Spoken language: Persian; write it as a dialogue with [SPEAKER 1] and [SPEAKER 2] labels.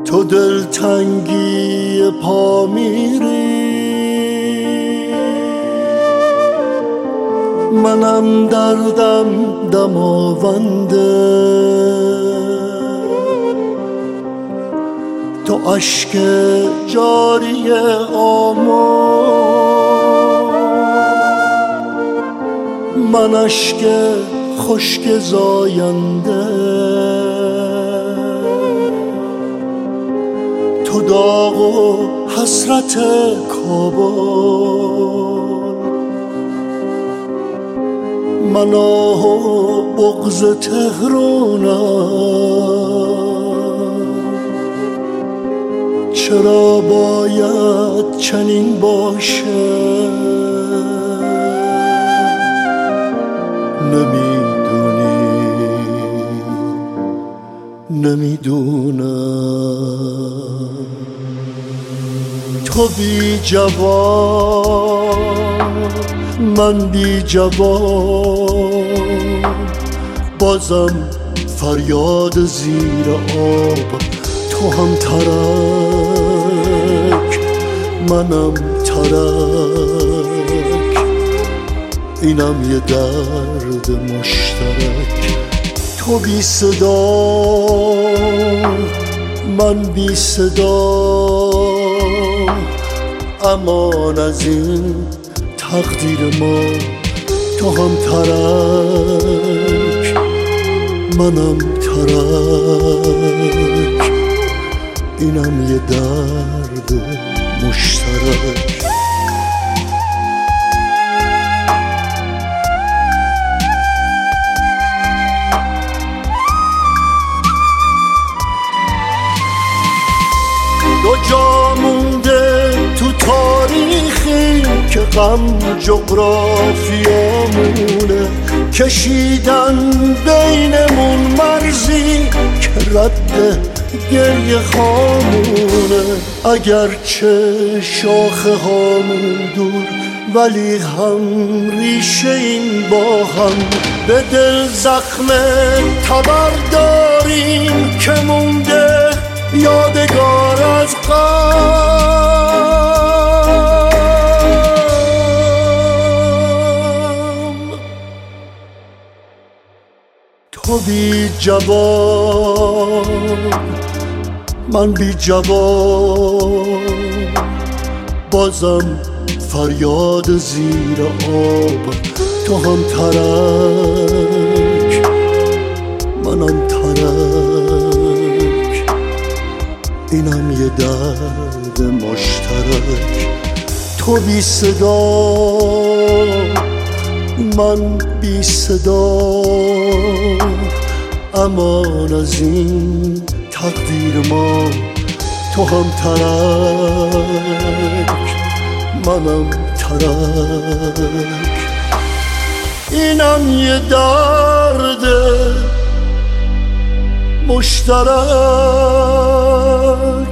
[SPEAKER 1] تو دلتنگی پا میری، منم دردم دماونده. تو اشک جاری آمان، من اشک خشک زاینده. تو داغ و حسرت کابل، من آه و بغض تهرانم. چرا باید چنین باشه؟ نمیدونم. تو بی جواب، من بی جواب، بازم فریاد زیر آب. تو هم ترک، منم ترک، اینم یه درد مشترک. تو بی صدا، من بی صدا، امان از این تقدیر ما. تو هم ترک، منم ترک، اینم یه درد مشترک. دو جا مونده تو تاریخی که غم جغرافیامونه، کشیدن بینمون مرزی که رد گریه خامونه. اگرچه شاخه هامون دور، ولی هم ریشه این با هم. به دل زخم تبر داریم که مونده یادگار از غم. تو بی جواب، من بی جواب، بازم فریاد زیر آب. تو هم ترک، منم ترک، اینم یه درد مشترک. تو بی صدا، من بی صدا، امان از این تقدیر ما. تو هم ترک، منم ترک، اینم یه درد مشترک.